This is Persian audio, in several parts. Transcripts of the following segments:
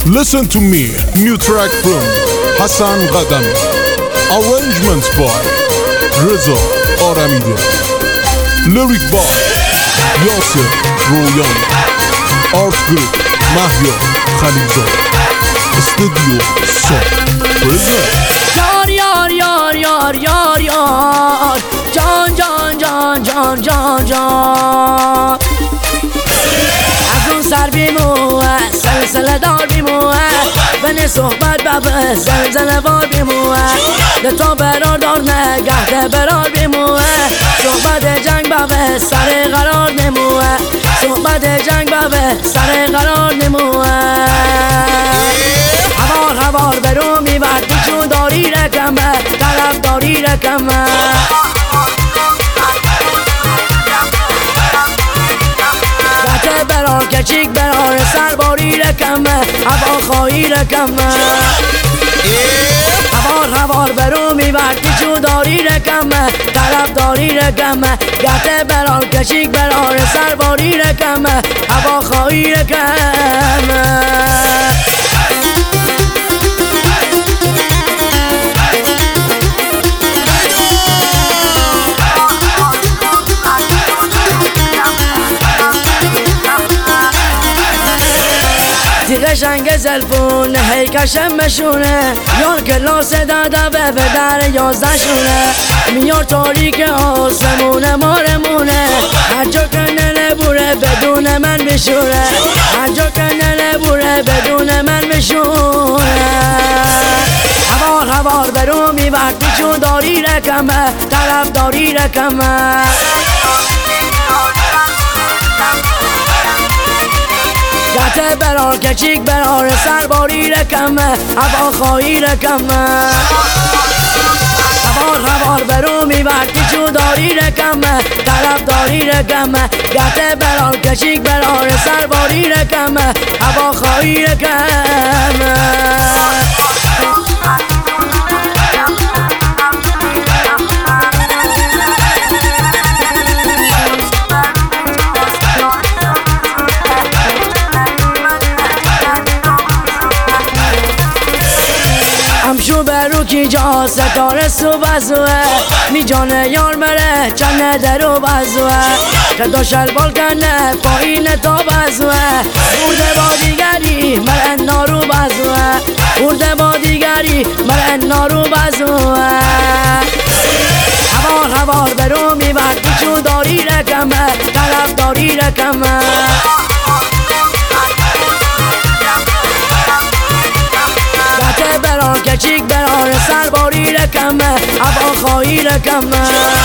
Listen to me, new track from Hassan Qadami. Arrangements by Reza Aramide. Lyric by Yasser Royan. Art group Mahya Khalizad. Studio Song present. Yar yar yar yar yar yar, can can can can can can. از اون سر بیموه سلسله دار بیموه بنی صحبت ببه زلزله بار بیموه لطا برار دار نگهده برار بیموه صحبت جنگ ببه سر قرار نموه صحبت جنگ ببه سر قرار نموه هوار برو میبرد بیچون داری رکمه طرف داری رکمه برار کچیک برار سرباری رکمه هوا خواهی رکمه هوار برو میبرد بیچون داری رکمه طرف داری رکمه گته برار کچیک برار سرباری رکمه هوا خواهی رکمه قشنگ زلفونه هی کشم بشونه یار کلاس داده به در 11 شونه میار تاریک آسمونه مارمونه هر جا کنه بوره بدون من بشوره هر جا کنه بوره بدون من بشوره هوار برو میبرد بیچون داری رکمه طرف داری رکمه گته برار کچیک برار سرباری رکمه هوا خواهی رکمه هوار برو میبرد بیچون داری رکمه طرف داری رکمه گته برار کچیک برار سرباری رکمه هوا خواهی رکمه شو برو کی جا ستاره سو بزوه می جانه یار مره چنه درو بزوه کتا شلوال کنه پایین تا بزوه برده با دیگری مرن نارو بزوه برده با دیگری مرن نارو بزوه هوار برو میبرد بیچون داری رکمه طرف داری رکمه کچیک برار سرباری رکمه هوا خواهی رکمه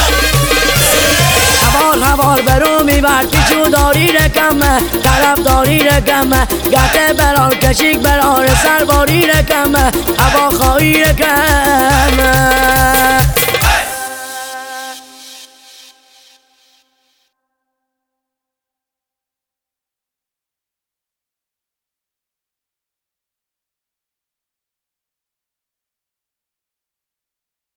هوار برو میبرد بیچون داری رکمه طرف داری رکمه گته برار کچیک برار سرباری رکمه هوا خواهی رکمه